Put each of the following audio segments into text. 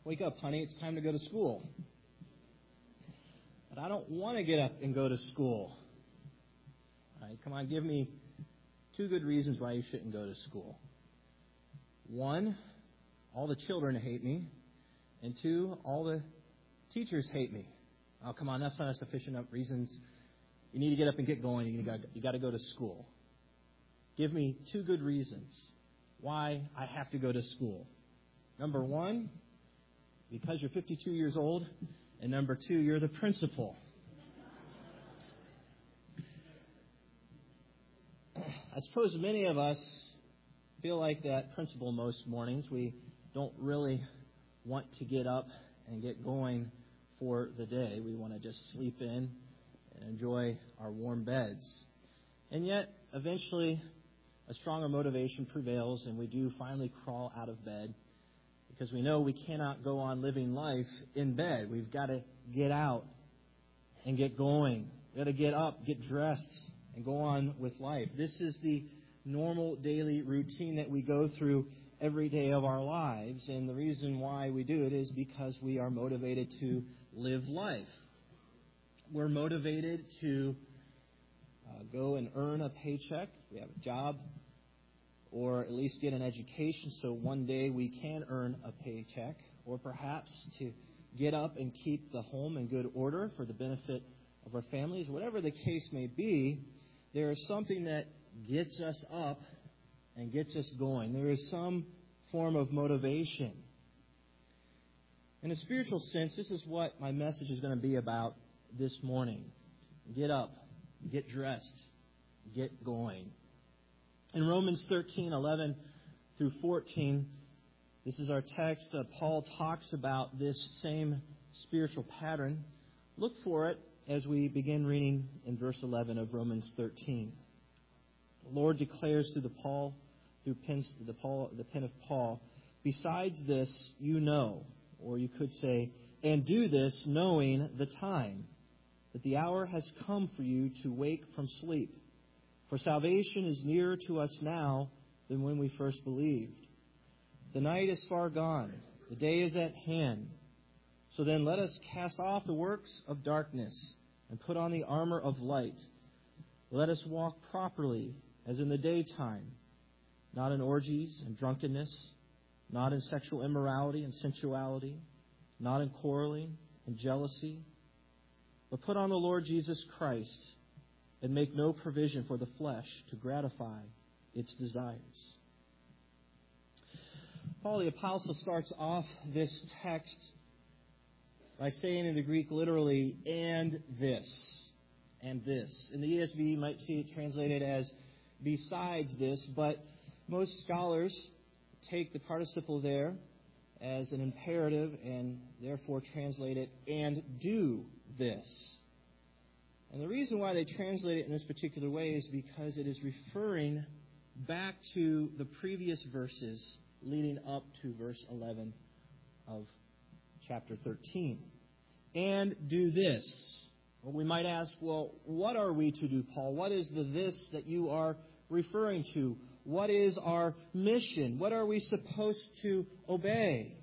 Wake up, honey, it's time to go to school. But I don't want to get up and go to school. All right, come on, give me 2 good reasons why you shouldn't go to school. 1, all the children hate me. And 2, all the teachers hate me. Oh, come on, that's not sufficient enough reasons. You need to get up and get going. You got to go to school. Give me 2 good reasons why I have to go to school. Number 1, because you're 52 years old. And number 2, you're the principal. I suppose many of us feel like that principal most mornings. We don't really want to get up and get going for the day. We want to just sleep in and enjoy our warm beds. And yet, eventually, a stronger motivation prevails, and we do finally crawl out of bed because we know we cannot go on living life in bed. We've got to get out and get going. We've got to get up, get dressed, and go on with life. This is the normal daily routine that we go through every day of our lives. And the reason why we do it is because we are motivated to live life. We're motivated to go and earn a paycheck. We have a job, or at least get an education so one day we can earn a paycheck, or perhaps to get up and keep the home in good order for the benefit of our families. Whatever the case may be, there is something that gets us up and gets us going. There is some form of motivation. In a spiritual sense, this is what my message is going to be about this morning. Get up, get dressed, get going. In Romans 13:11 through 14, this is our text. Paul talks about this same spiritual pattern. Look for it as we begin reading in verse 11 of Romans 13. The Lord declares through the pen of Paul, besides this, you know, or you could say, and do this knowing the time, that the hour has come for you to wake from sleep. For salvation is nearer to us now than when we first believed. The night is far gone. The day is at hand. So then let us cast off the works of darkness and put on the armor of light. Let us walk properly as in the daytime, not in orgies and drunkenness, not in sexual immorality and sensuality, not in quarreling and jealousy, but put on the Lord Jesus Christ and make no provision for the flesh to gratify its desires. Paul the Apostle starts off this text by saying in the Greek literally, and this, and this. In the ESV, you might see it translated as besides this, but most scholars take the participle there as an imperative and therefore translate it, and do this. And the reason why they translate it in this particular way is because it is referring back to the previous verses leading up to verse 11 of chapter 13. And do this. Well, we might ask, well, what are we to do, Paul? What is the this that you are referring to? What is our mission? What are we supposed to obey?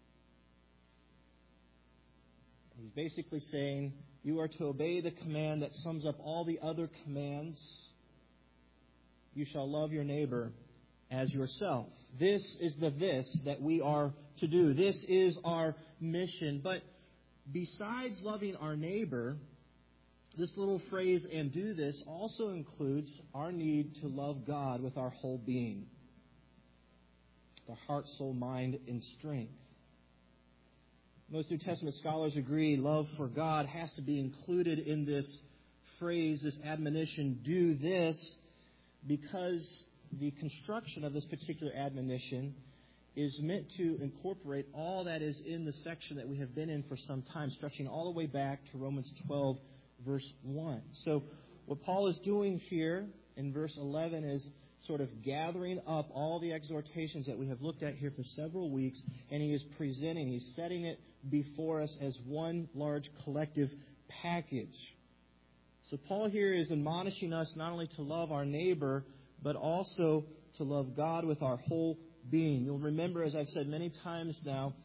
He's basically saying you are to obey the command that sums up all the other commands. You shall love your neighbor as yourself. This is the this that we are to do. This is our mission. But besides loving our neighbor, this little phrase, and do this, also includes our need to love God with our whole being. The heart, soul, mind, and strength. Most New Testament scholars agree love for God has to be included in this phrase, this admonition, do this, because the construction of this particular admonition is meant to incorporate all that is in the section that we have been in for some time, stretching all the way back to Romans 12, verse 1. So what Paul is doing here in verse 11 is sort of gathering up all the exhortations that we have looked at here for several weeks, and he is presenting, he's setting it before us as one large collective package. So Paul here is admonishing us not only to love our neighbor, but also to love God with our whole being. You'll remember, as I've said many times now,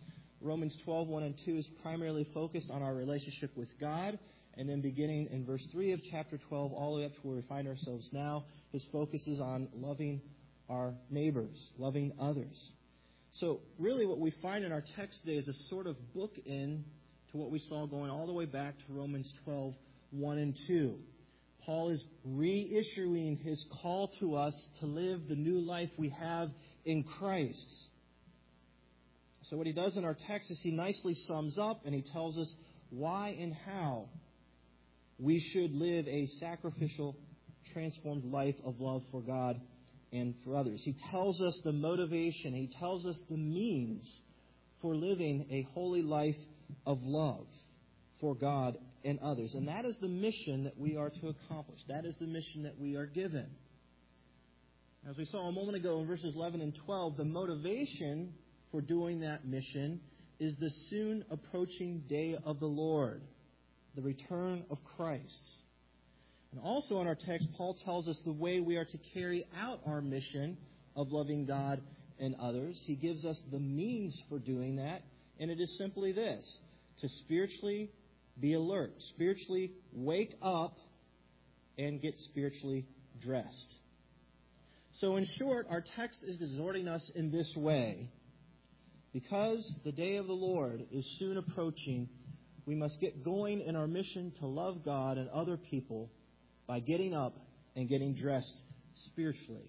Romans 12, 1 and 2 is primarily focused on our relationship with God. And then beginning in verse 3 of chapter 12, all the way up to where we find ourselves now, his focus is on loving our neighbors, loving others. So really what we find in our text today is a sort of bookend to what we saw going all the way back to Romans 12, 1 and 2. Paul is reissuing his call to us to live the new life we have in Christ. So what he does in our text is he nicely sums up and he tells us why and how we should live a sacrificial, transformed life of love for God and for others. He tells us the motivation. He tells us the means for living a holy life of love for God and others. And that is the mission that we are to accomplish. That is the mission that we are given. As we saw a moment ago in verses 11 and 12, the motivation for doing that mission is the soon approaching day of the Lord, the return of Christ. And also in our text, Paul tells us the way we are to carry out our mission of loving God and others. He gives us the means for doing that, and it is simply this: to spiritually be alert, spiritually wake up, and get spiritually dressed. So in short, our text is exhorting us in this way. Because the day of the Lord is soon approaching, we must get going in our mission to love God and other people by getting up and getting dressed spiritually.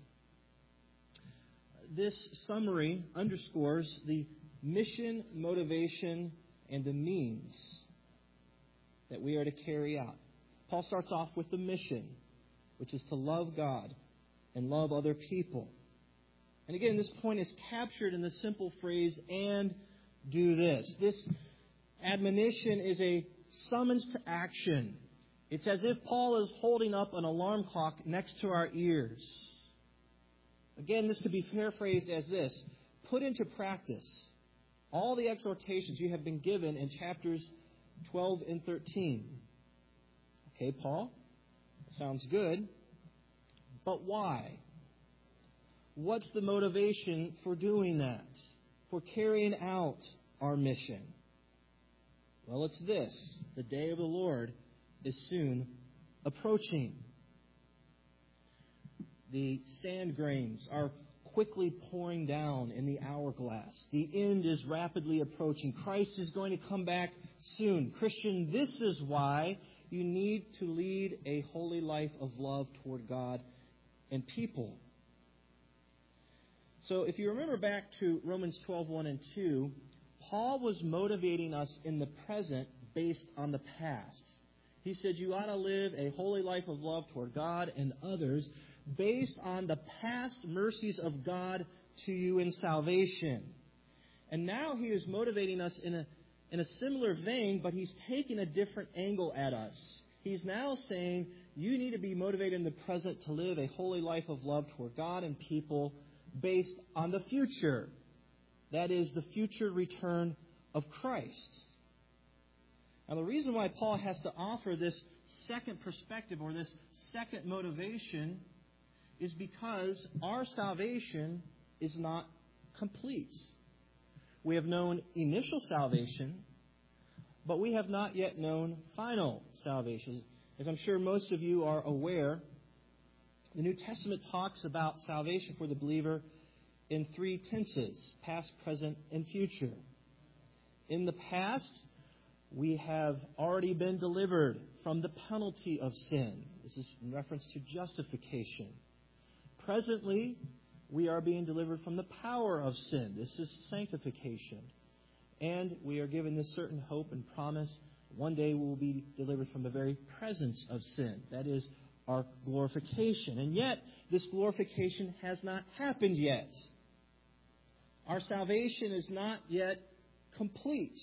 This summary underscores the mission, motivation, and the means that we are to carry out. Paul starts off with the mission, which is to love God and love other people. And again, this point is captured in the simple phrase, and do this. This admonition is a summons to action. It's as if Paul is holding up an alarm clock next to our ears. Again, this could be paraphrased as this: put into practice all the exhortations you have been given in chapters 12 and 13. Okay, Paul, sounds good. But why? What's the motivation for doing that, for carrying out our mission? Well, it's this: the day of the Lord is soon approaching. The sand grains are quickly pouring down in the hourglass. The end is rapidly approaching. Christ is going to come back soon. Christian, this is why you need to lead a holy life of love toward God and people. So if you remember back to Romans 12, 1 and 2, Paul was motivating us in the present based on the past. He said you ought to live a holy life of love toward God and others based on the past mercies of God to you in salvation. And now he is motivating us in a similar vein, but he's taking a different angle at us. He's now saying you need to be motivated in the present to live a holy life of love toward God and people based on the future. That is, the future return of Christ. Now, the reason why Paul has to offer this second perspective or this second motivation is because our salvation is not complete. We have known initial salvation, but we have not yet known final salvation. As I'm sure most of you are aware, the New Testament talks about salvation for the believer in three tenses: past, present, and future. In the past, we have already been delivered from the penalty of sin. This is in reference to justification. Presently, we are being delivered from the power of sin. This is sanctification. And we are given this certain hope and promise: one day we will be delivered from the very presence of sin. That is our glorification. And yet, this glorification has not happened yet. Our salvation is not yet complete.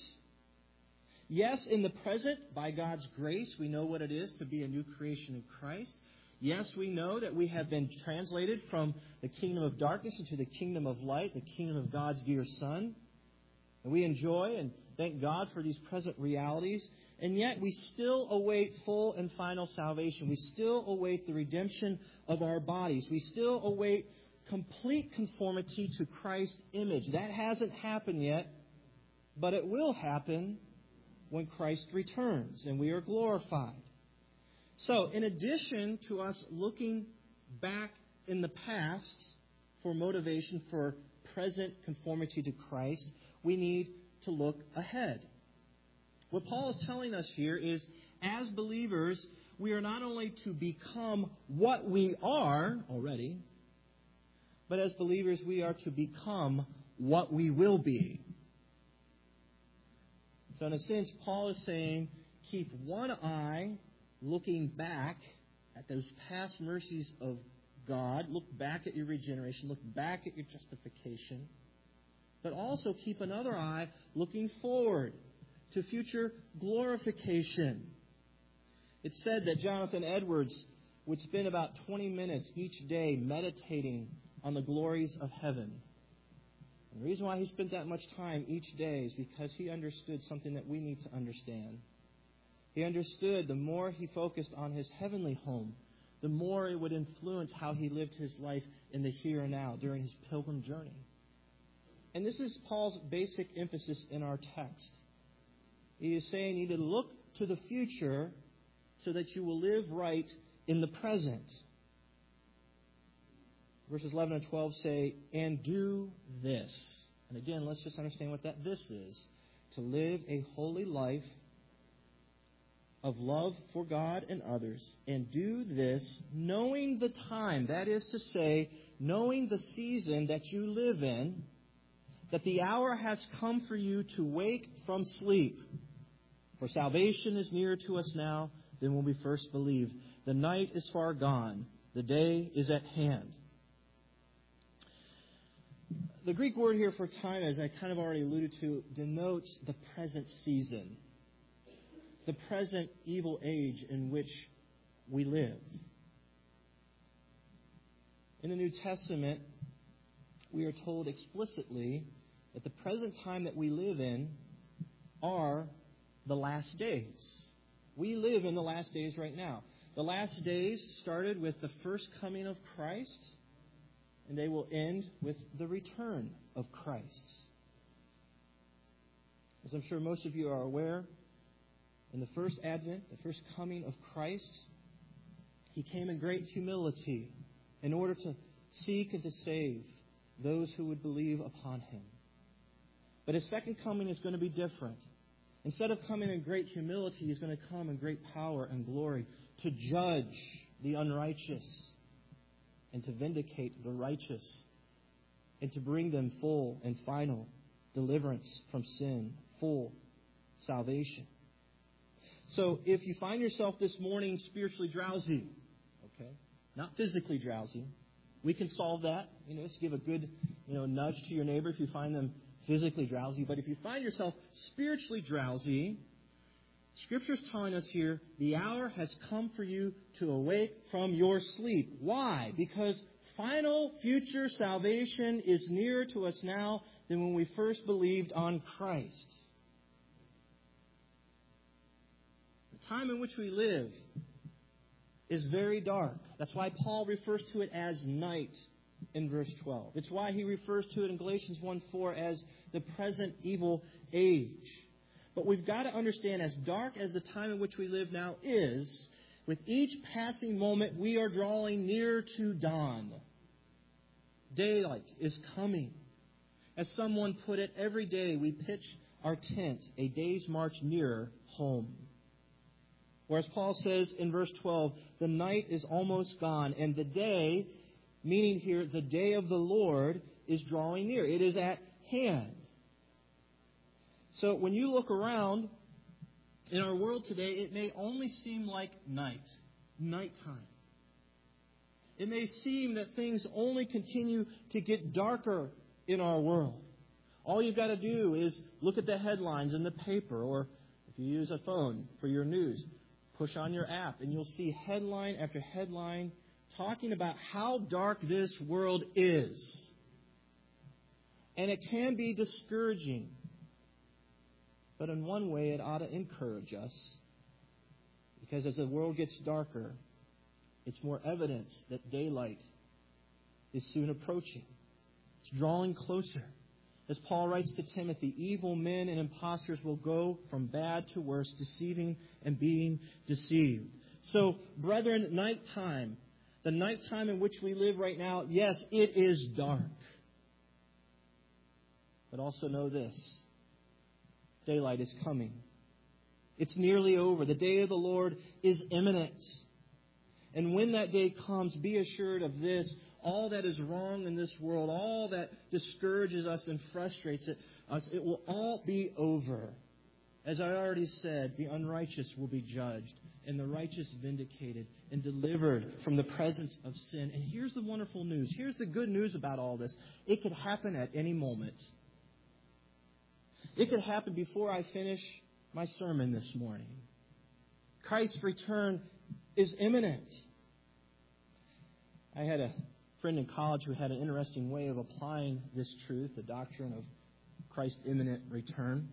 Yes, in the present, by God's grace, we know what it is to be a new creation in Christ. Yes, we know that we have been translated from the kingdom of darkness into the kingdom of light, the kingdom of God's dear Son. And we enjoy and thank God for these present realities. And yet we still await full and final salvation. We still await the redemption of our bodies. We still await complete conformity to Christ's image. That hasn't happened yet. but it will happen when Christ returns and we are glorified. So, in addition to us looking back in the past for motivation for present conformity to Christ, we need to look ahead. What Paul is telling us here is, as believers, we are not only to become what we are already, but as believers, we are to become what we will be. So in a sense, Paul is saying, keep one eye looking back at those past mercies of God. Look back at your regeneration. Look back at your justification. But also keep another eye looking forward to future glorification. It's said that Jonathan Edwards would spend about 20 minutes each day meditating on the glories of heaven. And the reason why he spent that much time each day is because he understood something that we need to understand. He understood the more he focused on his heavenly home, the more it would influence how he lived his life in the here and now during his pilgrim journey. And this is Paul's basic emphasis in our text. He is saying you need to look to the future so that you will live right in the present. Verses 11 and 12 say, and do this. And again, let's just understand what that this is. To live a holy life of love for God and others, and do this knowing the time, that is to say, knowing the season that you live in, that the hour has come for you to wake from sleep. For salvation is nearer to us now than when we first believed. The night is far gone. The day is at hand. The Greek word here for time, as I kind of already alluded to, denotes the present season, the present evil age in which we live. In the New Testament, we are told explicitly that the present time that we live in are the last days. We live in the last days right now. The last days started with the first coming of Christ, and they will end with the return of Christ. As I'm sure most of you are aware, in the first advent, the first coming of Christ, He came in great humility in order to seek and to save those who would believe upon Him. But His second coming is going to be different. Instead of coming in great humility, He's going to come in great power and glory to judge the unrighteous and to vindicate the righteous and to bring them full and final deliverance from sin, full salvation. So if you find yourself this morning spiritually drowsy, okay, not physically drowsy, we can solve that. Just give a good, nudge to your neighbor if you find them physically drowsy. But if you find yourself spiritually drowsy, Scripture's telling us here, the hour has come for you to awake from your sleep. Why? Because final future salvation is nearer to us now than when we first believed on Christ. The time in which we live is very dark. That's why Paul refers to it as night in verse 12. It's why he refers to it in Galatians 1:4 as the present evil age. But we've got to understand, as dark as the time in which we live now is, with each passing moment we are drawing nearer to dawn. Daylight is coming. As someone put it, every day we pitch our tent a day's march nearer home. Whereas Paul says in verse 12, the night is almost gone, and the day, meaning here the day of the Lord, is drawing near. It is at hand. So when you look around in our world today, it may only seem like nighttime. It may seem that things only continue to get darker in our world. All you've got to do is look at the headlines in the paper, or if you use a phone for your news, push on your app, and you'll see headline after headline talking about how dark this world is. And it can be discouraging. But in one way, it ought to encourage us. Because as the world gets darker, it's more evidence that daylight is soon approaching. It's drawing closer. As Paul writes to Timothy, evil men and impostors will go from bad to worse, deceiving and being deceived. So, brethren, nighttime, the nighttime in which we live right now, yes, it is dark. But also know this, daylight is coming. It's nearly over. The day of the Lord is imminent. And when that day comes, be assured of this, all that is wrong in this world, all that discourages us and frustrates us, it will all be over. As I already said, the unrighteous will be judged, and the righteous vindicated and delivered from the presence of sin. And here's the wonderful news. Here's the good news about all this. It could happen at any moment. It could happen before I finish my sermon this morning. Christ's return is imminent. I had a friend in college who had an interesting way of applying this truth, the doctrine of Christ's imminent return.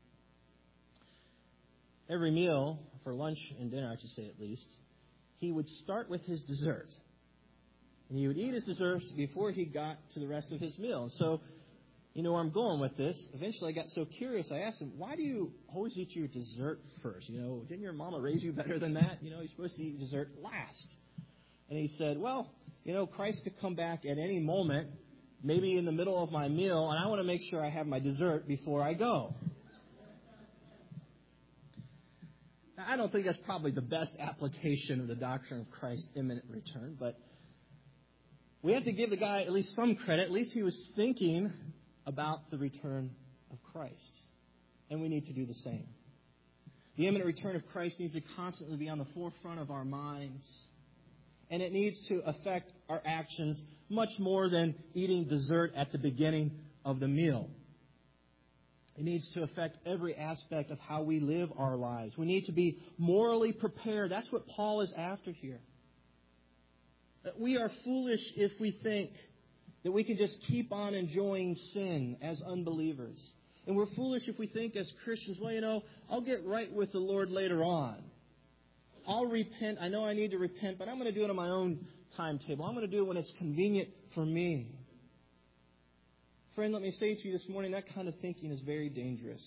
Every meal, for lunch and dinner, I should say at least, he would start with his dessert. And he would eat his desserts before he got to the rest of his meal. So, you know where I'm going with this. Eventually I got so curious, I asked him, why do you always eat your dessert first? Didn't your mama raise you better than that? You're supposed to eat dessert last. And he said, well, Christ could come back at any moment, maybe in the middle of my meal, and I want to make sure I have my dessert before I go. Now, I don't think that's probably the best application of the doctrine of Christ's imminent return, but we have to give the guy at least some credit. At least he was thinking about the return of Christ. And we need to do the same. The imminent return of Christ needs to constantly be on the forefront of our minds. And it needs to affect our actions much more than eating dessert at the beginning of the meal. It needs to affect every aspect of how we live our lives. We need to be morally prepared. That's what Paul is after here. That we are foolish if we think that we can just keep on enjoying sin as unbelievers. And we're foolish if we think as Christians, well, I'll get right with the Lord later on. I'll repent. I know I need to repent, but I'm going to do it on my own timetable. I'm going to do it when it's convenient for me. Friend, let me say to you this morning, that kind of thinking is very dangerous.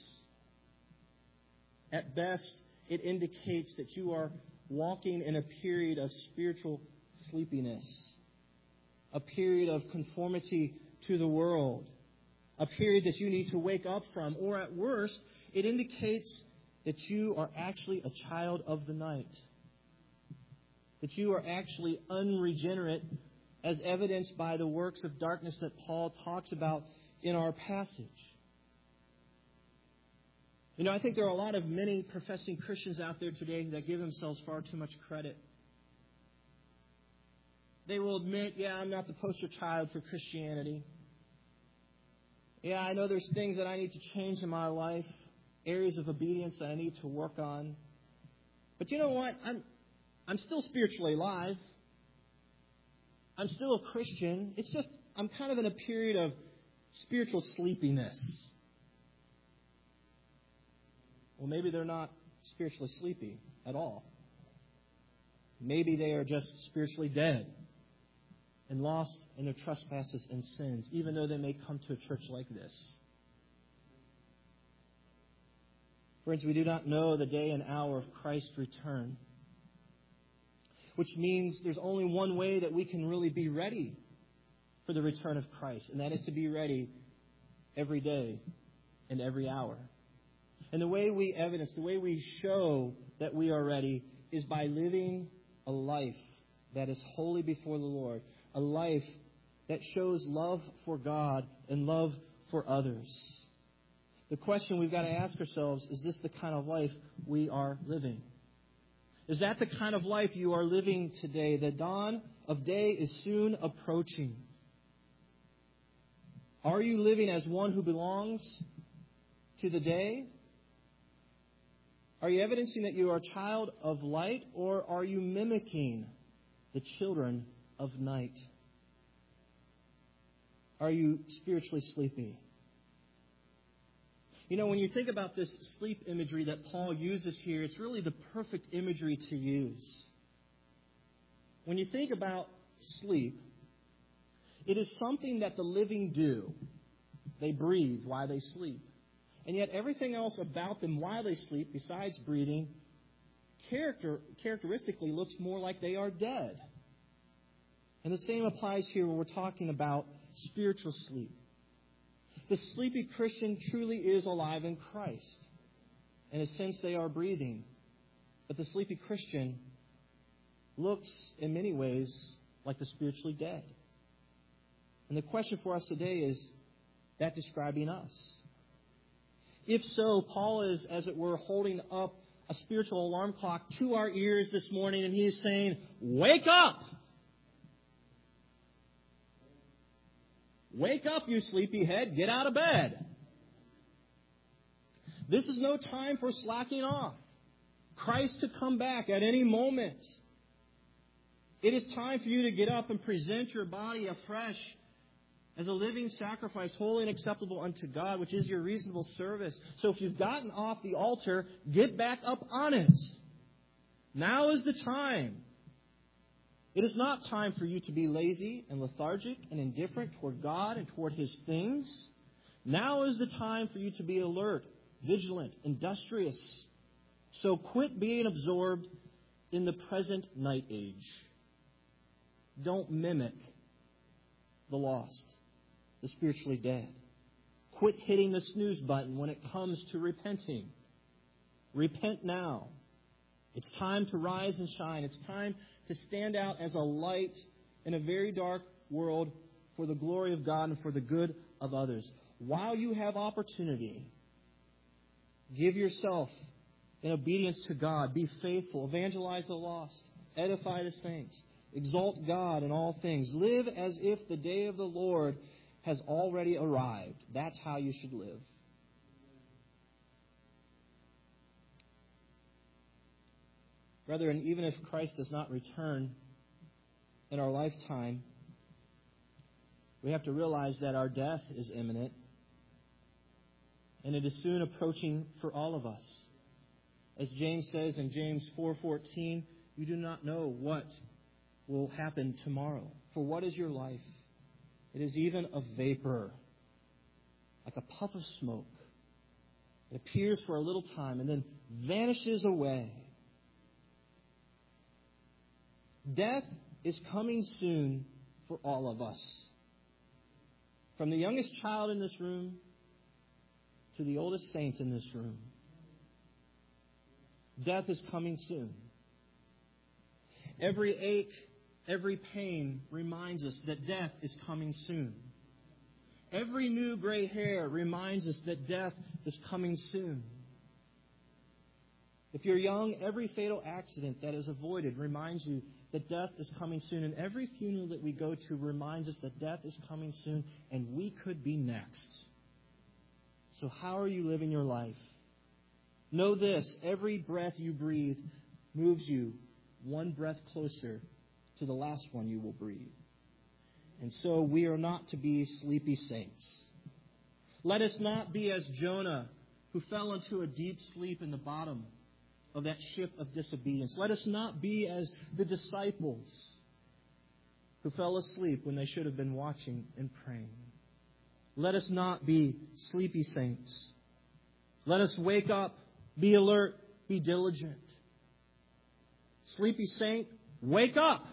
At best, it indicates that you are walking in a period of spiritual sleepiness, a period of conformity to the world, a period that you need to wake up from, or at worst, it indicates that you are actually a child of the night, that you are actually unregenerate, as evidenced by the works of darkness that Paul talks about in our passage. I think there are a lot of many professing Christians out there today that give themselves far too much credit. They will admit, I'm not the poster child for Christianity. I know there's things that I need to change in my life, areas of obedience that I need to work on. But you know what? I'm still spiritually alive. I'm still a Christian. It's just I'm kind of in a period of spiritual sleepiness. Well, maybe they're not spiritually sleepy at all. Maybe they are just spiritually dead and lost in their trespasses and sins, even though they may come to a church like this. Friends, we do not know the day and hour of Christ's return, which means there's only one way that we can really be ready for the return of Christ, and that is to be ready every day and every hour. And the way we evidence, the way we show that we are ready is by living a life that is holy before the Lord, a life that shows love for God and love for others. The question we've got to ask ourselves, is this the kind of life we are living? Is that the kind of life you are living today? The dawn of day is soon approaching. Are you living as one who belongs to the day? Are you evidencing that you are a child of light, or are you mimicking the children of night? Are you spiritually sleepy? When you think about this sleep imagery that Paul uses here, it's really the perfect imagery to use. When you think about sleep, it is something that the living do. They breathe while they sleep. And yet everything else about them while they sleep, besides breathing, characteristically looks more like they are dead. And the same applies here when we're talking about spiritual sleep. The sleepy Christian truly is alive in Christ. In a sense, they are breathing. But the sleepy Christian looks, in many ways, like the spiritually dead. And the question for us today is, that describing us? If so, Paul is, as it were, holding up a spiritual alarm clock to our ears this morning, and he is saying, wake up! Wake up, you sleepyhead. Get out of bed. This is no time for slacking off. Christ could come back at any moment. It is time for you to get up and present your body afresh as a living sacrifice, holy and acceptable unto God, which is your reasonable service. So if you've gotten off the altar, get back up on it. Now is the time. It is not time for you to be lazy and lethargic and indifferent toward God and toward His things. Now is the time for you to be alert, vigilant, industrious. So quit being absorbed in the present night age. Don't mimic the lost, the spiritually dead. Quit hitting the snooze button when it comes to repenting. Repent now. It's time to rise and shine. It's time to stand out as a light in a very dark world for the glory of God and for the good of others. While you have opportunity, give yourself in obedience to God. Be faithful. Evangelize the lost. Edify the saints. Exalt God in all things. Live as if the day of the Lord has already arrived. That's how you should live. Brethren, even if Christ does not return in our lifetime, we have to realize that our death is imminent, and it is soon approaching for all of us. As James says in James 4:14, you do not know what will happen tomorrow. For what is your life? It is even a vapor, like a puff of smoke. It appears for a little time and then vanishes away. Death is coming soon for all of us. From the youngest child in this room to the oldest saint in this room. Death is coming soon. Every ache, every pain reminds us that death is coming soon. Every new gray hair reminds us that death is coming soon. If you're young, every fatal accident that is avoided reminds you that death is coming soon. And every funeral that we go to reminds us that death is coming soon, and we could be next. So how are you living your life? Know this, every breath you breathe moves you one breath closer to the last one you will breathe. And so we are not to be sleepy saints. Let us not be as Jonah, who fell into a deep sleep in the bottom of that ship of disobedience. Let us not be as the disciples who fell asleep when they should have been watching and praying. Let us not be sleepy saints. Let us wake up, be alert, be diligent. Sleepy saint, wake up!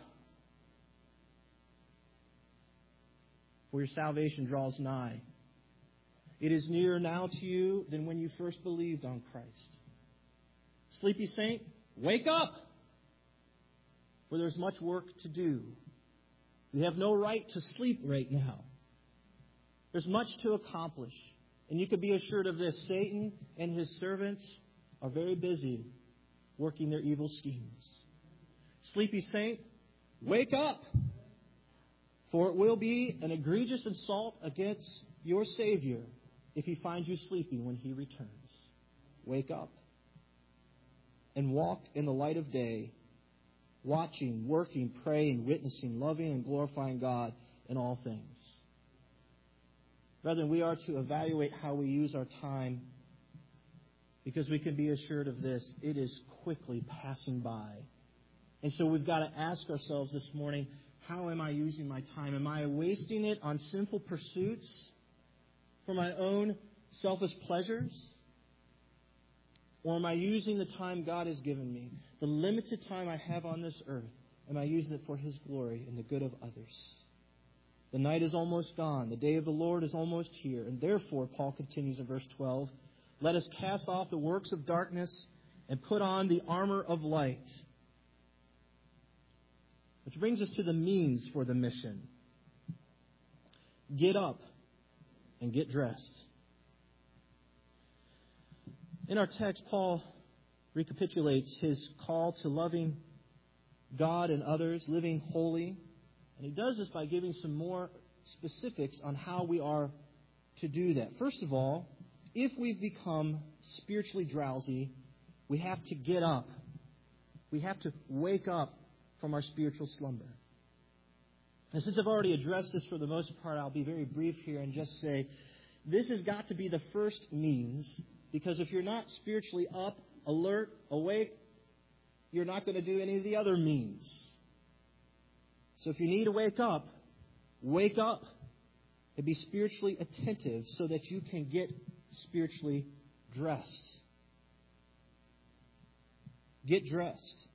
For your salvation draws nigh. It is nearer now to you than when you first believed on Christ. Sleepy saint, wake up! For there's much work to do. You have no right to sleep right now. There's much to accomplish. And you can be assured of this. Satan and his servants are very busy working their evil schemes. Sleepy saint, wake up! For it will be an egregious insult against your Savior if He finds you sleeping when He returns. Wake up and walk in the light of day, watching, working, praying, witnessing, loving, and glorifying God in all things. Brethren, we are to evaluate how we use our time, because we can be assured of this. It is quickly passing by. And so we've got to ask ourselves this morning, how am I using my time? Am I wasting it on sinful pursuits? for my own selfish pleasures? Or am I using the time God has given me, the limited time I have on this earth, am I using it for His glory and the good of others? The night is almost gone. The day of the Lord is almost here. And therefore, Paul continues in verse 12, let us cast off the works of darkness and put on the armor of light. Which brings us to the means for the mission. Get up and get dressed. In our text, Paul recapitulates his call to loving God and others, living holy. And he does this by giving some more specifics on how we are to do that. First of all, if we've become spiritually drowsy, we have to get up. We have to wake up from our spiritual slumber. And since I've already addressed this for the most part, I'll be very brief here and just say this has got to be the first means, because if you're not spiritually up, alert, awake, you're not going to do any of the other means. So if you need to wake up and be spiritually attentive so that you can get spiritually dressed. Get dressed.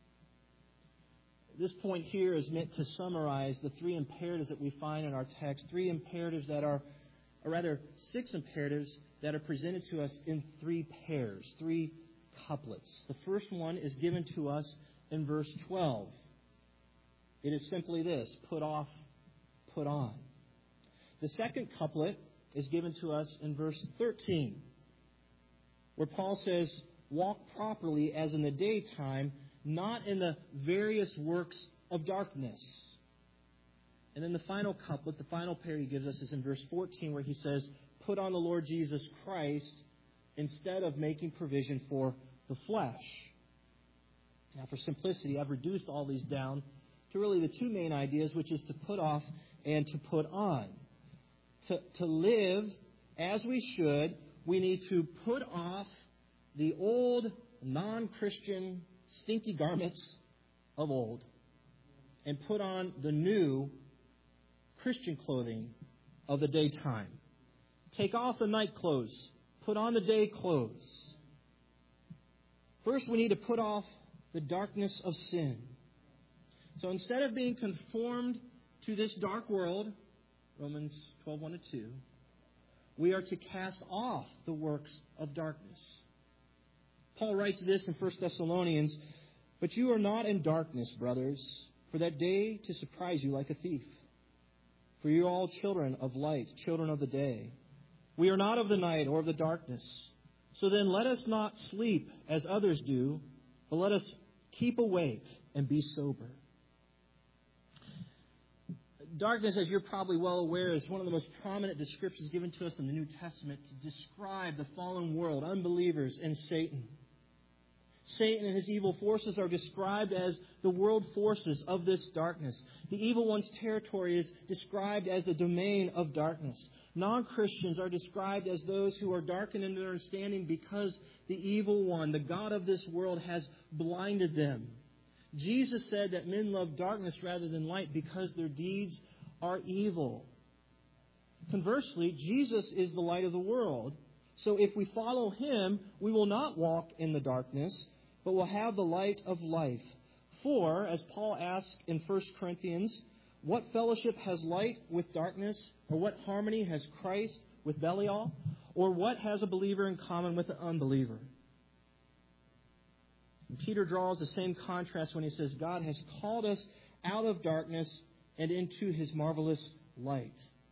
This point here is meant to summarize the three imperatives that we find in our text. Three imperatives that are, or rather, six imperatives that are presented to us in three pairs, three couplets. The first one is given to us in verse 12. It is simply this: put off, put on. The second couplet is given to us in verse 13, where Paul says, walk properly as in the daytime, not in the various works of darkness. And then the final couplet, the final pair he gives us, is in verse 14, where he says, put on the Lord Jesus Christ instead of making provision for the flesh. Now, for simplicity, I've reduced all these down to really the two main ideas, which is to put off and to put on. To live as we should, we need to put off the old, non-Christian, stinky garments of old and put on the new Christian clothing of the daytime. Take off the night clothes. Put on the day clothes. First, we need to put off the darkness of sin. So instead of being conformed to this dark world, Romans 12:1-2, we are to cast off the works of darkness. Paul writes this in 1 Thessalonians, but you are not in darkness, brothers, for that day to surprise you like a thief. For you are all children of light, children of the day. We are not of the night or of the darkness. So then let us not sleep as others do, but let us keep awake and be sober. Darkness, as you're probably well aware, is one of the most prominent descriptions given to us in the New Testament to describe the fallen world, unbelievers, and Satan. Satan and his evil forces are described as the world forces of this darkness. The evil one's territory is described as the domain of darkness. Non-Christians are described as those who are darkened in their understanding because the evil one, the god of this world, has blinded them. Jesus said that men love darkness rather than light because their deeds are evil. Conversely, Jesus is the light of the world. So if we follow Him, we will not walk in the darkness, but will have the light of life. For, as Paul asks in 1 Corinthians, what fellowship has light with darkness? Or what harmony has Christ with Belial? Or what has a believer in common with an unbeliever? And Peter draws the same contrast when he says, God has called us out of darkness and into His marvelous light.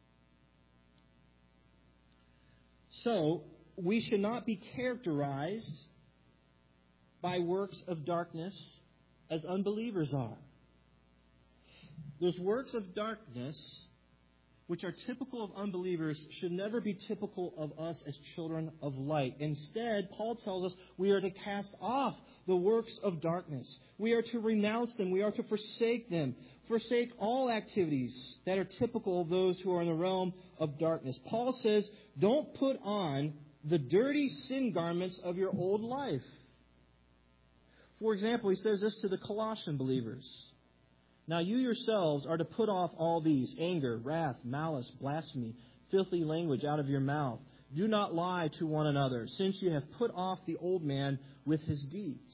So, we should not be characterized by works of darkness as unbelievers are. Those works of darkness, which are typical of unbelievers, should never be typical of us as children of light. Instead, Paul tells us we are to cast off the works of darkness. We are to renounce them. We are to forsake them. Forsake all activities that are typical of those who are in the realm of darkness. Paul says, don't put on the dirty sin garments of your old life. For example, he says this to the Colossian believers. Now you yourselves are to put off all these: anger, wrath, malice, blasphemy, filthy language out of your mouth. Do not lie to one another, since you have put off the old man with his deeds.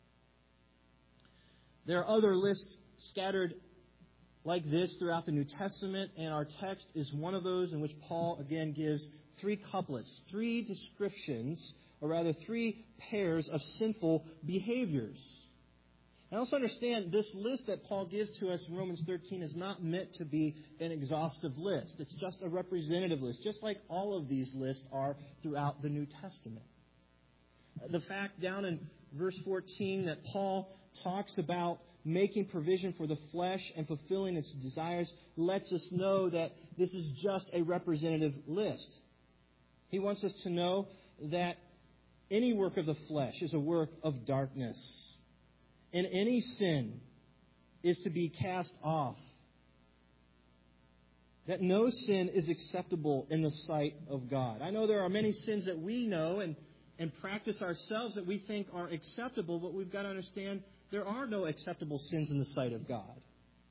There are other lists scattered like this throughout the New Testament, and our text is one of those in which Paul again gives three couplets, three descriptions, or rather three pairs of sinful behaviors. Now let's understand this list that Paul gives to us in Romans 13 is not meant to be an exhaustive list. It's just a representative list, just like all of these lists are throughout the New Testament. The fact down in verse 14 that Paul talks about making provision for the flesh and fulfilling its desires lets us know that this is just a representative list. He wants us to know that any work of the flesh is a work of darkness. And any sin is to be cast off. That no sin is acceptable in the sight of God. I know there are many sins that we know and practice ourselves that we think are acceptable, but we've got to understand there are no acceptable sins in the sight of God.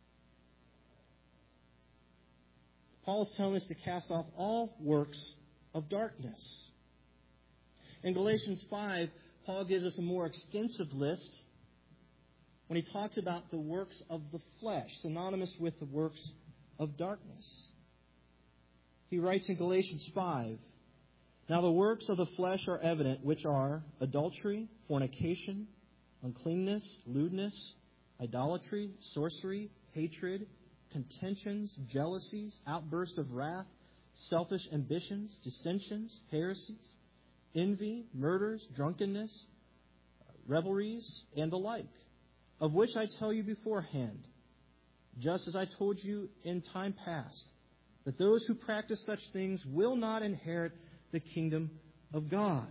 Paul is telling us to cast off all works of darkness. In Galatians 5, Paul gives us a more extensive list when he talks about the works of the flesh, synonymous with the works of darkness. He writes in Galatians 5, "Now the works of the flesh are evident, which are adultery, fornication, uncleanness, lewdness, idolatry, sorcery, hatred, contentions, jealousies, outbursts of wrath, selfish ambitions, dissensions, heresies, envy, murders, drunkenness, revelries, and the like, of which I tell you beforehand, just as I told you in time past, that those who practice such things will not inherit the kingdom of God."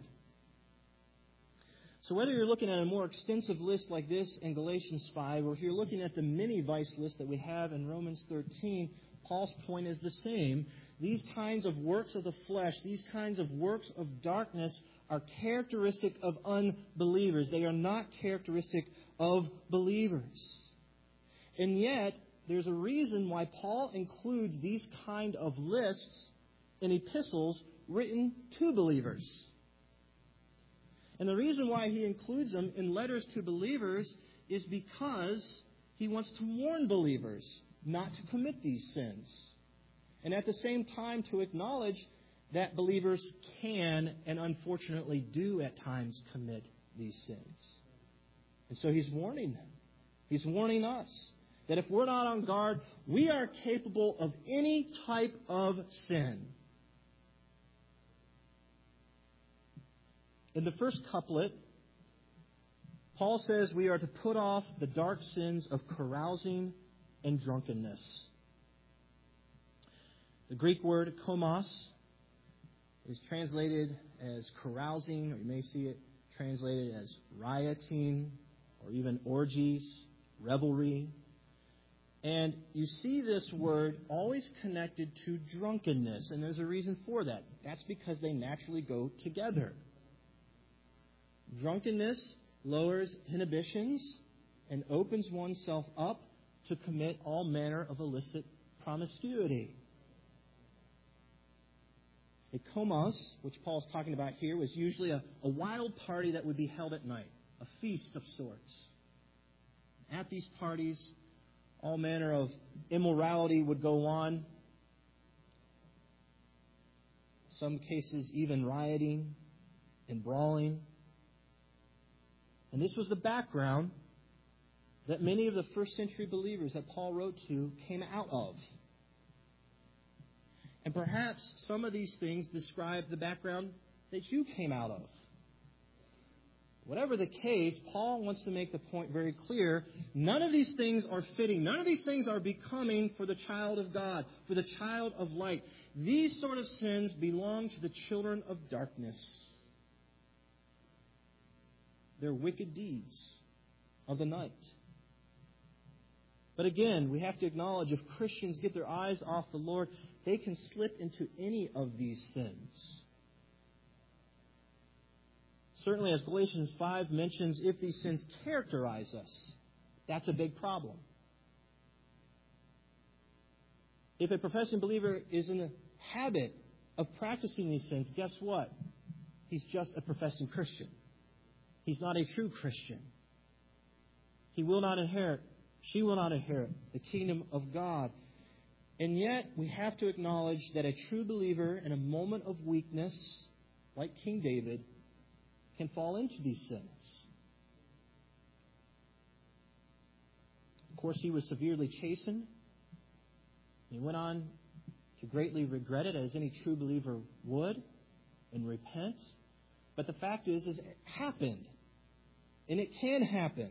So whether you're looking at a more extensive list like this in Galatians 5, or if you're looking at the mini vice list that we have in Romans 13, Paul's point is the same. These kinds of works of the flesh, these kinds of works of darkness are characteristic of unbelievers. They are not characteristic of believers. And yet, there's a reason why Paul includes these kind of lists in epistles written to believers. And the reason why he includes them in letters to believers is because he wants to warn believers not to commit these sins. And at the same time to acknowledge that believers can and unfortunately do at times commit these sins. And so he's warning them. He's warning us that if we're not on guard, we are capable of any type of sin. In the first couplet, Paul says we are to put off the dark sins of carousing and drunkenness. The Greek word komos is translated as carousing, or you may see it translated as rioting, or even orgies, revelry. And you see this word always connected to drunkenness, and there's a reason for that. That's because they naturally go together. Drunkenness lowers inhibitions and opens oneself up to commit all manner of illicit promiscuity. A komos, which Paul's talking about here, was usually a wild party that would be held at night, a feast of sorts. At these parties, all manner of immorality would go on. Some cases, even rioting and brawling. And this was the background that many of the first century believers that Paul wrote to came out of. And perhaps some of these things describe the background that you came out of. Whatever the case, Paul wants to make the point very clear. None of these things are fitting. None of these things are becoming for the child of God, for the child of light. These sort of sins belong to the children of darkness. They're wicked deeds of the night. But again, we have to acknowledge if Christians get their eyes off the Lord, they can slip into any of these sins. Certainly, as Galatians 5 mentions, if these sins characterize us, that's a big problem. If a professing believer is in the habit of practicing these sins, guess what? He's just a professing Christian. He's not a true Christian. He will not inherit, she will not inherit the kingdom of God. And yet, we have to acknowledge that a true believer in a moment of weakness, like King David, can fall into these sins. Of course, he was severely chastened. He went on to greatly regret it, as any true believer would, and repent. But the fact is it happened. And it can happen.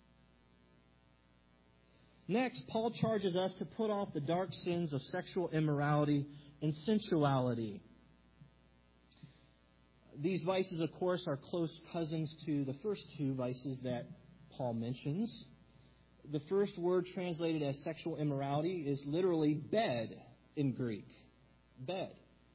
Next, Paul charges us to put off the dark sins of sexual immorality and sensuality. These vices, of course, are close cousins to the first two vices that Paul mentions. The first word translated as sexual immorality is literally bed in Greek. Bed.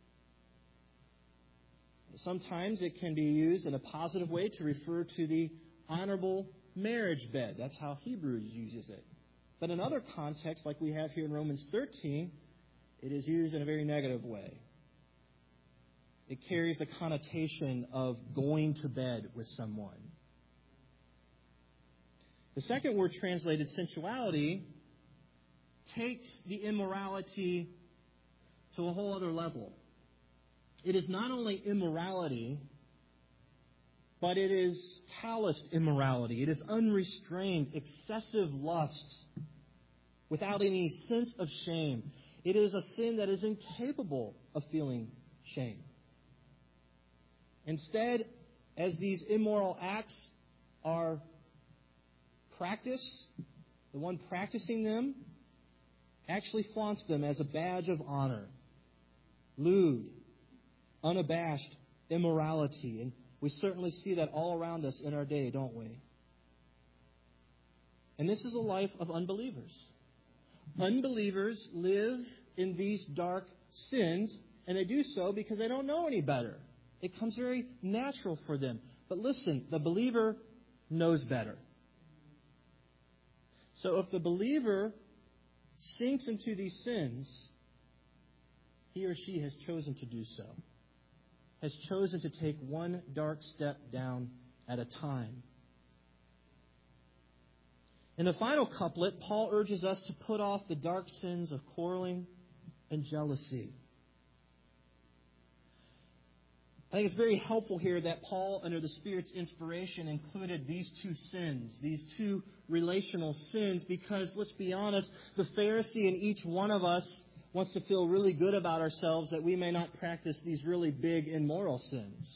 Sometimes it can be used in a positive way to refer to the honorable marriage bed. That's how Hebrews uses it. But in other contexts, like we have here in Romans 13, it is used in a very negative way. It carries the connotation of going to bed with someone. The second word translated sensuality takes the immorality to a whole other level. It is not only immorality, but it is calloused immorality. It is unrestrained, excessive lust, without any sense of shame. It is a sin that is incapable of feeling shame. Instead, as these immoral acts are practiced, the one practicing them actually flaunts them as a badge of honor. Lewd, unabashed immorality. And we certainly see that all around us in our day, don't we? And this is a life of unbelievers. Unbelievers live in these dark sins, and they do so because they don't know any better. It comes very natural for them. But listen, the believer knows better. So if the believer sinks into these sins, he or she has chosen to do so. Has chosen to take one dark step down at a time. In the final couplet, Paul urges us to put off the dark sins of quarreling and jealousy. I think it's very helpful here that Paul, under the Spirit's inspiration, included these two sins, these two relational sins, because, let's be honest, the Pharisee in each one of us wants to feel really good about ourselves that we may not practice these really big immoral sins.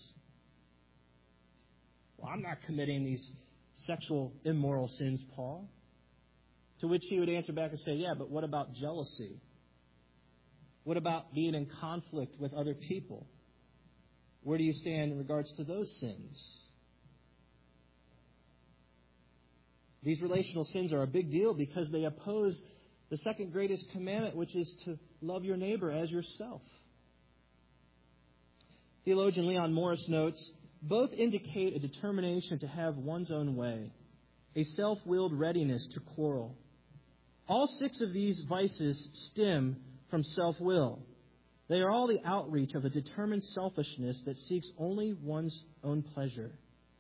Well, I'm not committing these sexual immoral sins, Paul. To which he would answer back and say, yeah, but what about jealousy? What about being in conflict with other people? Where do you stand in regards to those sins? These relational sins are a big deal because they oppose the second greatest commandment, which is to love your neighbor as yourself. Theologian Leon Morris notes, both indicate a determination to have one's own way, a self-willed readiness to quarrel. All six of these vices stem from self-will. They are all the outreach of a determined selfishness that seeks only one's own pleasure.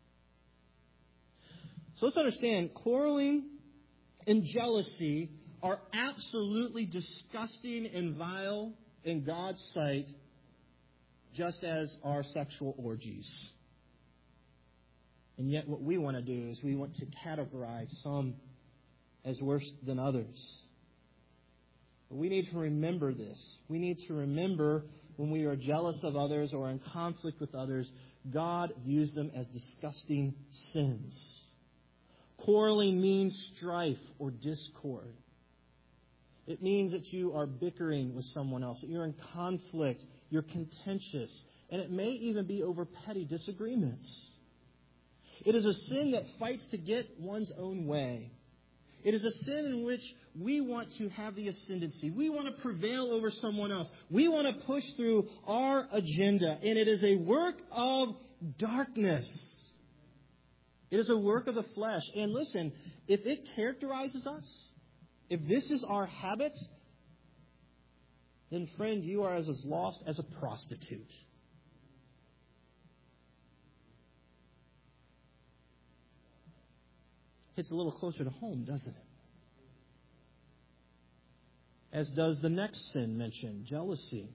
So let's understand, quarreling and jealousy are absolutely disgusting and vile in God's sight, just as are sexual orgies. And yet what we want to do is we want to categorize some as worse than others. But we need to remember this. We need to remember when we are jealous of others or in conflict with others, God views them as disgusting sins. Quarreling means strife or discord. It means that you are bickering with someone else, that you're in conflict, you're contentious, and it may even be over petty disagreements. It is a sin that fights to get one's own way. It is a sin in which we want to have the ascendancy. We want to prevail over someone else. We want to push through our agenda. And it is a work of darkness. It is a work of the flesh. And listen, if it characterizes us, if this is our habit, then friend, you are as lost as a prostitute. Hits a little closer to home, doesn't it? As does the next sin mentioned, jealousy.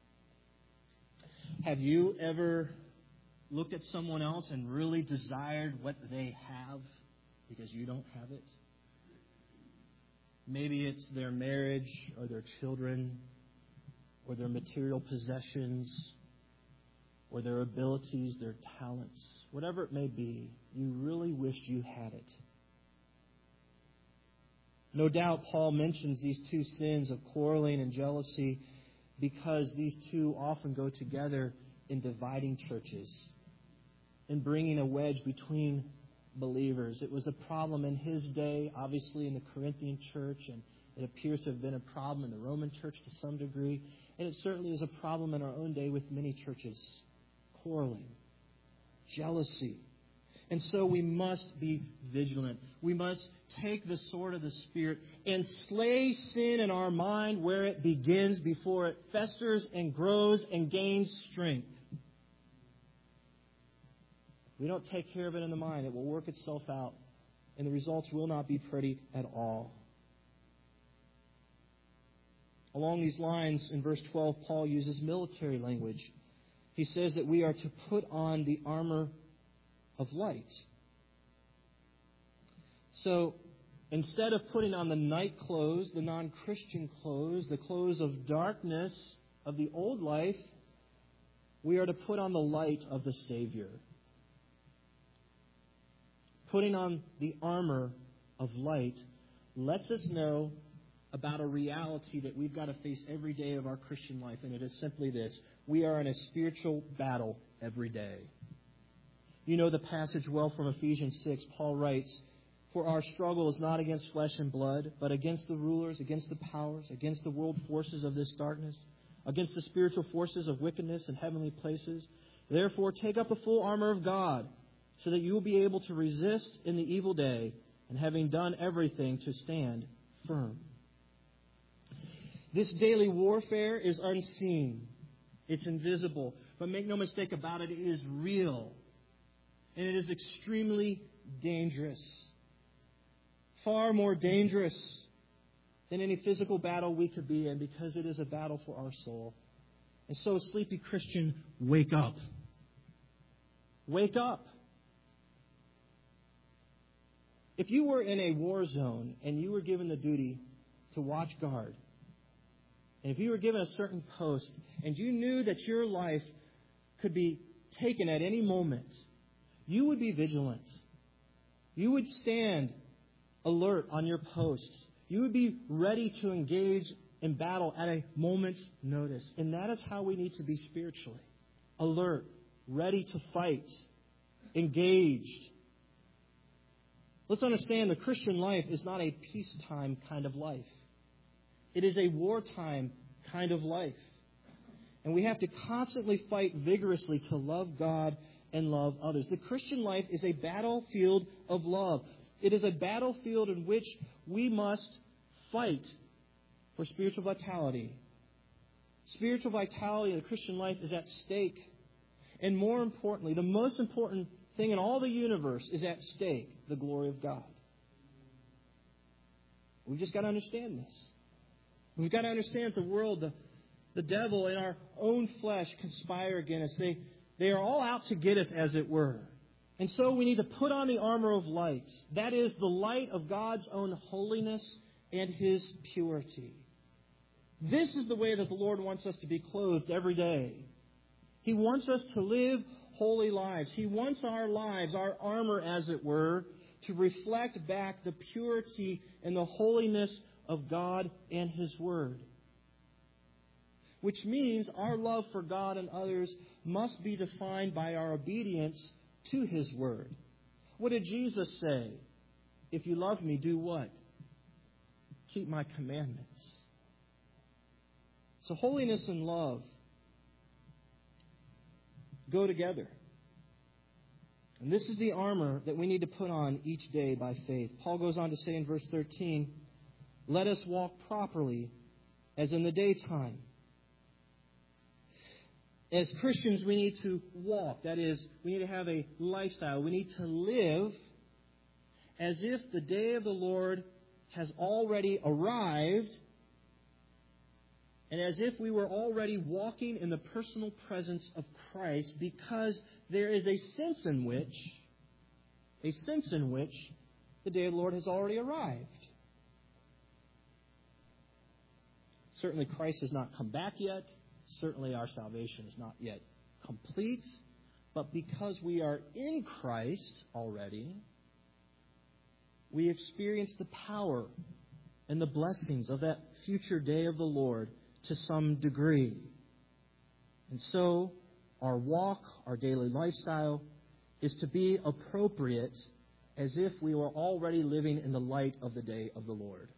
Have you ever looked at someone else and really desired what they have because you don't have it? Maybe it's their marriage or their children or their material possessions or their abilities, their talents. Whatever it may be, you really wished you had it. No doubt Paul mentions these two sins of quarreling and jealousy because these two often go together in dividing churches, in bringing a wedge between believers. It was a problem in his day, obviously in the Corinthian church, and it appears to have been a problem in the Roman church to some degree. And it certainly is a problem in our own day with many churches. Quarreling, jealousy. And so we must be vigilant. We must take the sword of the Spirit and slay sin in our mind where it begins before it festers and grows and gains strength. If we don't take care of it in the mind, it will work itself out, and the results will not be pretty at all. Along these lines, in verse 12, Paul uses military language. He says that we are to put on the armor of light. So, instead of putting on the night clothes, the non-Christian clothes, the clothes of darkness of the old life, we are to put on the light of the Savior. Putting on the armor of light lets us know about a reality that we've got to face every day of our Christian life, and it is simply this: we are in a spiritual battle every day. You know the passage well from Ephesians 6. Paul writes, "For our struggle is not against flesh and blood, but against the rulers, against the powers, against the world forces of this darkness, against the spiritual forces of wickedness in heavenly places. Therefore, take up the full armor of God, so that you will be able to resist in the evil day, and having done everything, to stand firm." This daily warfare is unseen. It's invisible. But make no mistake about it, it is real. And it is extremely dangerous. Far more dangerous than any physical battle we could be in, because it is a battle for our soul. And so, sleepy Christian, wake up. Wake up. If you were in a war zone and you were given the duty to watch guard, and if you were given a certain post and you knew that your life could be taken at any moment, you would be vigilant. You would stand alert on your posts. You would be ready to engage in battle at a moment's notice. And that is how we need to be spiritually. Alert, ready to fight, engaged. Let's understand, the Christian life is not a peacetime kind of life. It is a wartime kind of life. And we have to constantly fight vigorously to love God and love others. The Christian life is a battlefield of love. It is a battlefield in which we must fight for spiritual vitality. Spiritual vitality of the Christian life is at stake. And more importantly, the most important thing in all the universe is at stake: the glory of God. We've just got to understand this. We've got to understand that the world, the devil, and our own flesh conspire against us. They are all out to get us, as it were. And so we need to put on the armor of light. That is the light of God's own holiness and His purity. This is the way that the Lord wants us to be clothed every day. He wants us to live holy lives. He wants our lives, our armor, as it were, to reflect back the purity and the holiness of God and His Word. Which means our love for God and others must be defined by our obedience to His Word. What did Jesus say? If you love me, do what? Keep my commandments. So holiness and love go together. And this is the armor that we need to put on each day by faith. Paul goes on to say in verse 13, "Let us walk properly as in the daytime, As Christians, we need to walk. That is, we need to have a lifestyle. We need to live as if the day of the Lord has already arrived, and as if we were already walking in the personal presence of Christ, because there is a sense in which the day of the Lord has already arrived. Certainly Christ has not come back yet. Certainly our salvation is not yet complete. But because we are in Christ already, we experience the power and the blessings of that future day of the Lord to some degree. And so our walk, our daily lifestyle, is to be appropriate as if we were already living in the light of the day of the Lord.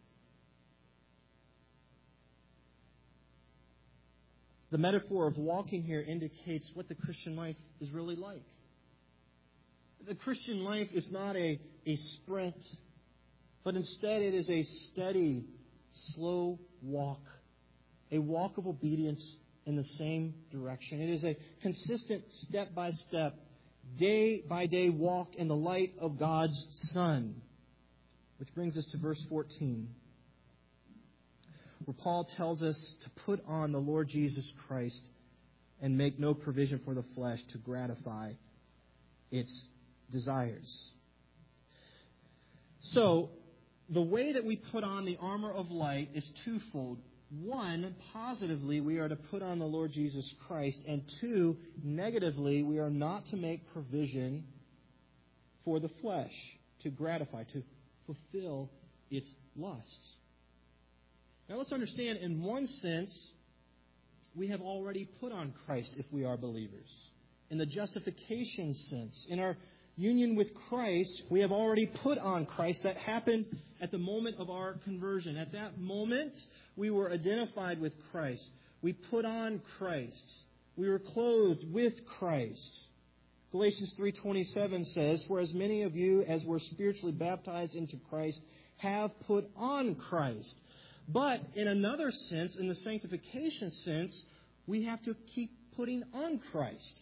The metaphor of walking here indicates what the Christian life is really like. The Christian life is not a sprint, but instead it is a steady, slow walk, a walk of obedience in the same direction. It is a consistent, step-by-step, day-by-day walk in the light of God's Son. Which brings us to verse 14, where Paul tells us to put on the Lord Jesus Christ and make no provision for the flesh to gratify its desires. So, the way that we put on the armor of light is twofold. One, positively, we are to put on the Lord Jesus Christ. And two, negatively, we are not to make provision for the flesh to gratify, to fulfill its lusts. Now let's understand, in one sense, we have already put on Christ if we are believers. In the justification sense, in our union with Christ, we have already put on Christ. That happened at the moment of our conversion. At that moment, we were identified with Christ. We put on Christ. We were clothed with Christ. Galatians 3:27 says, "For as many of you as were spiritually baptized into Christ have put on Christ." But in another sense, in the sanctification sense, we have to keep putting on Christ.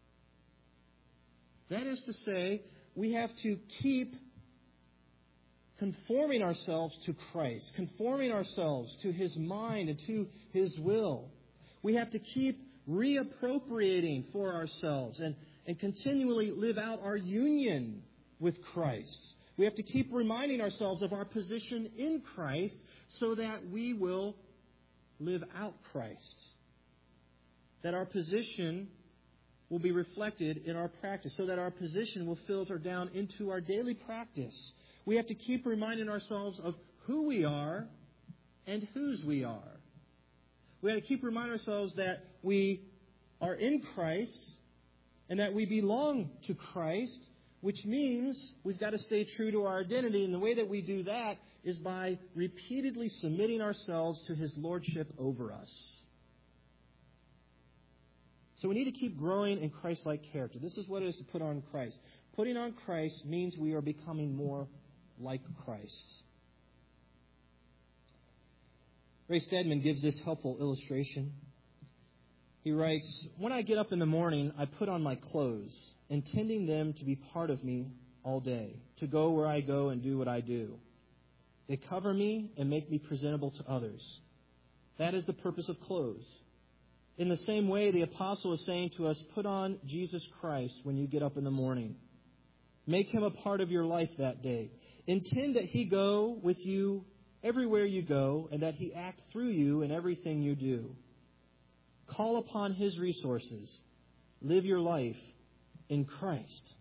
That is to say, we have to keep conforming ourselves to Christ, conforming ourselves to His mind and to His will. We have to keep reappropriating for ourselves and continually live out our union with Christ. We have to keep reminding ourselves of our position in Christ so that we will live out Christ. That our position will be reflected in our practice, so that our position will filter down into our daily practice. We have to keep reminding ourselves of who we are and whose we are. We have to keep reminding ourselves that we are in Christ and that we belong to Christ, which means we've got to stay true to our identity. And the way that we do that is by repeatedly submitting ourselves to His lordship over us. So we need to keep growing in Christ-like character. This is what it is to put on Christ. Putting on Christ means we are becoming more like Christ. Ray Stedman gives this helpful illustration. He writes, "When I get up in the morning, I put on my clothes, intending them to be part of me all day, to go where I go and do what I do. They cover me and make me presentable to others. That is the purpose of clothes. In the same way, the apostle is saying to us, put on Jesus Christ when you get up in the morning. Make Him a part of your life that day. Intend that He go with you everywhere you go and that He act through you in everything you do. Call upon His resources. Live your life in Christ."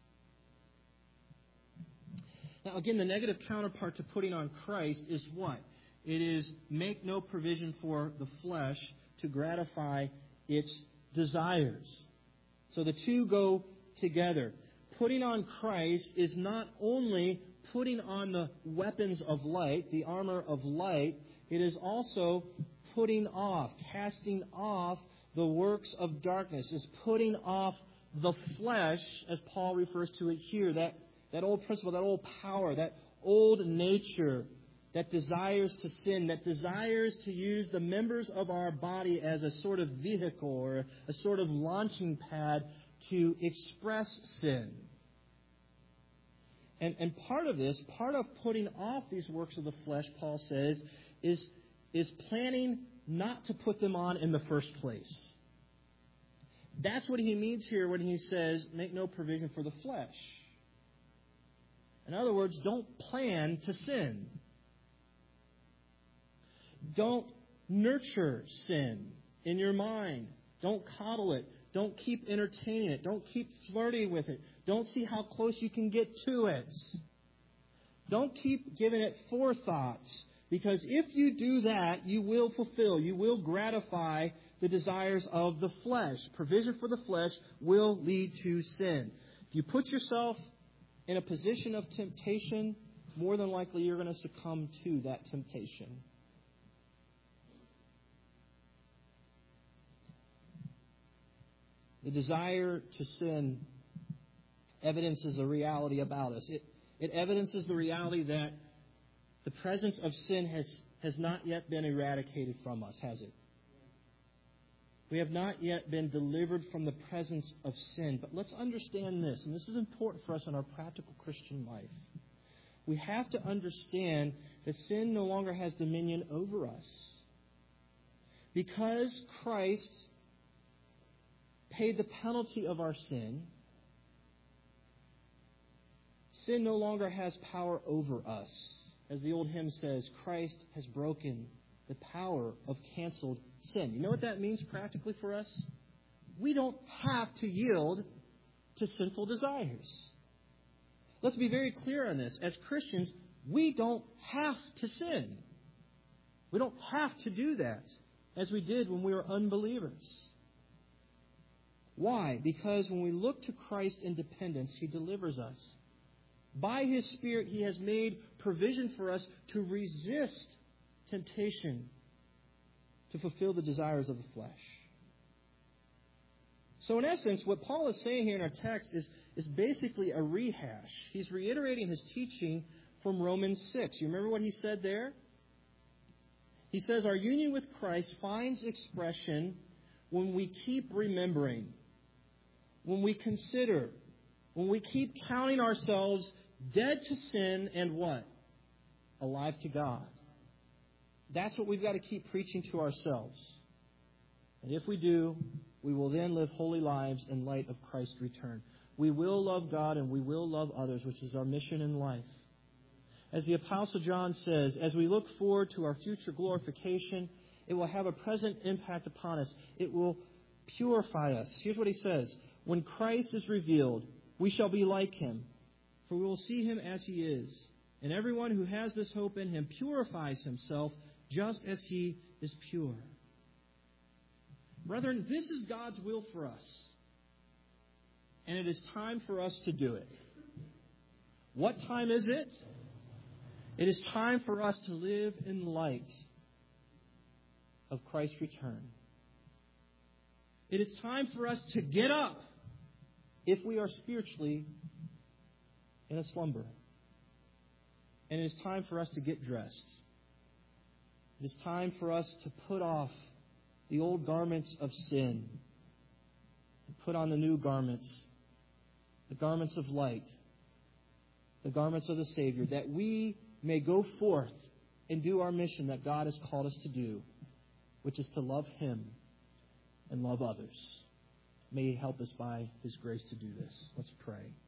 Now, again, the negative counterpart to putting on Christ is what? It is make no provision for the flesh to gratify its desires. So the two go together. Putting on Christ is not only putting on the weapons of light, the armor of light, it is also putting off, casting off the works of darkness, is putting off the flesh, as Paul refers to it here, that old principle, that old power, that old nature that desires to sin, that desires to use the members of our body as a sort of vehicle or a sort of launching pad to express sin. And part of this, part of putting off these works of the flesh, Paul says, is planning not to put them on in the first place. That's what he means here when he says, make no provision for the flesh. In other words, don't plan to sin. Don't nurture sin in your mind. Don't coddle it. Don't keep entertaining it. Don't keep flirting with it. Don't see how close you can get to it. Don't keep giving it forethought. Because if you do that, you will fulfill, you will gratify the desires of the flesh. Provision for the flesh will lead to sin. If you put yourself in a position of temptation, more than likely you're going to succumb to that temptation. The desire to sin evidences a reality about us. It evidences the reality that the presence of sin has not yet been eradicated from us, has it? We have not yet been delivered from the presence of sin. But let's understand this, and this is important for us in our practical Christian life. We have to understand that sin no longer has dominion over us. Because Christ paid the penalty of our sin, sin no longer has power over us. As the old hymn says, Christ has broken the power of canceled sin. You know what that means practically for us? We don't have to yield to sinful desires. Let's be very clear on this. As Christians, we don't have to sin. We don't have to do that as we did when we were unbelievers. Why? Because when we look to Christ in dependence, He delivers us. By His Spirit, He has made provision for us to resist temptation, to fulfill the desires of the flesh. So in essence, what Paul is saying here in our text is basically a rehash. He's reiterating his teaching from Romans 6. You remember what he said there? He says, our union with Christ finds expression when we keep remembering, when we consider, when we keep counting ourselves dead to sin and what? Alive to God. That's what we've got to keep preaching to ourselves. And if we do, we will then live holy lives in light of Christ's return. We will love God and we will love others, which is our mission in life. As the Apostle John says, as we look forward to our future glorification, it will have a present impact upon us. It will purify us. Here's what he says. When Christ is revealed, we shall be like Him, for we will see Him as He is. And everyone who has this hope in Him purifies himself just as He is pure. Brethren, this is God's will for us. And it is time for us to do it. What time is it? It is time for us to live in light of Christ's return. It is time for us to get up if we are spiritually in a slumber. And it is time for us to get dressed. It is time for us to put off the old garments of sin and put on the new garments, the garments of light, the garments of the Savior, that we may go forth and do our mission that God has called us to do, which is to love Him and love others. May He help us by His grace to do this. Let's pray.